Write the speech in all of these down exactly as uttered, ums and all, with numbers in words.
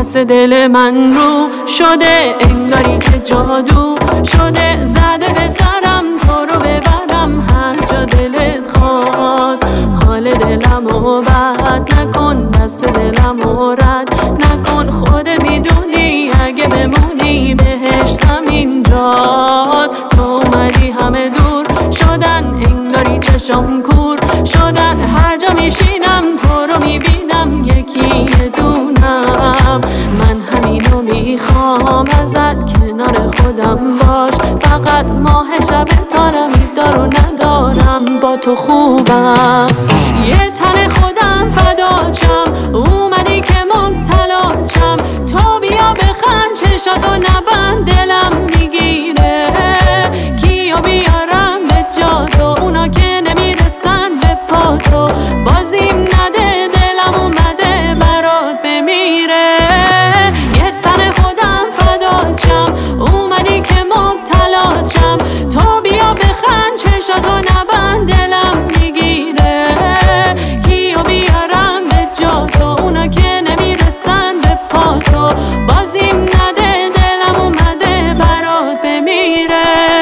دست دل من رو شده، انگاری که جادو شده، زده به سرم تو رو ببرم هر جا دلت خواست. حال دلمو بد نکن، دست دلمو رد نکن، خودت میدونی اگه بمونی بهشتم اینجاست. تو اومدی همه دور شدن، انگاری چشم کور شدن، هر جا میشینم تو رو میبینم یکی دونم. من همینو میخوام ازت، کنار خودم باش فقط، ماه شب تارم دارو ندارم با تو خوبم. یه تن خودم فداچم، اومدی که مبتلاچم، تو بیا بخند چشاتو نبند دلم میگیره، کیو بیارم به جا تو، اونا که نمیرسن به پا تو، بازیم نده دلم اومده برات بمیره. یه تن خودم فداچم، اومدی که مبتلاچم، تو بیا بخند چشاتو نبند دلم میگیره، کیو بیارم به جا تو، اونا که نمیرسن به پا تو، بازیم نده دلم اومده برات بمیره.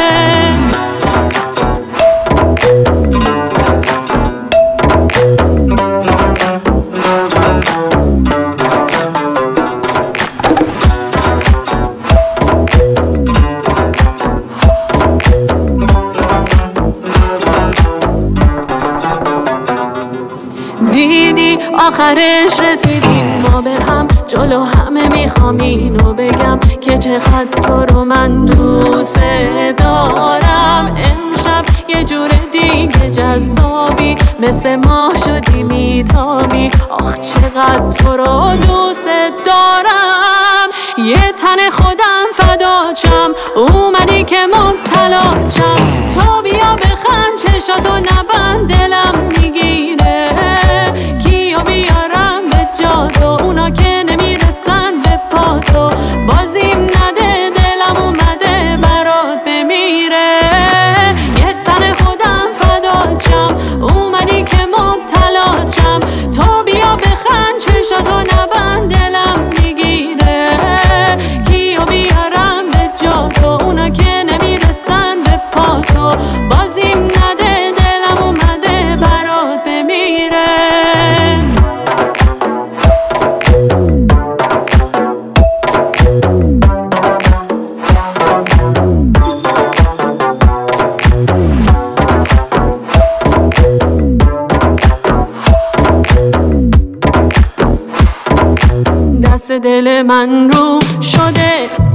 دیدی آخرش رسیدیم ما به هم، جلو همه میخوام اینو بگم که چقدر تو رو من دوست دارم. امشب یه جور دیگه جذابی، مثل ماه شدی میتابی، آخ چقدر تو رو دوست دارم. یه تن خودم فداچم، اومدی که مبتلاچم، تو بیا بخند چشاتو نبند دلم میگیره، کیو بیارم به جا تو، اونا که نمیرسن به پا تو، بازیم نده دلم اومده برات بمیره. یه تن خودم فداچم، اومدی که مبتلاچم، تو بیا بخند چشاتو نبند دلم میگیره، کیو بیارم به جا تو، اونا که نمیرسن به پا تو، بازیم نده دلم اومده برات بمیره. دست دل من رو شده،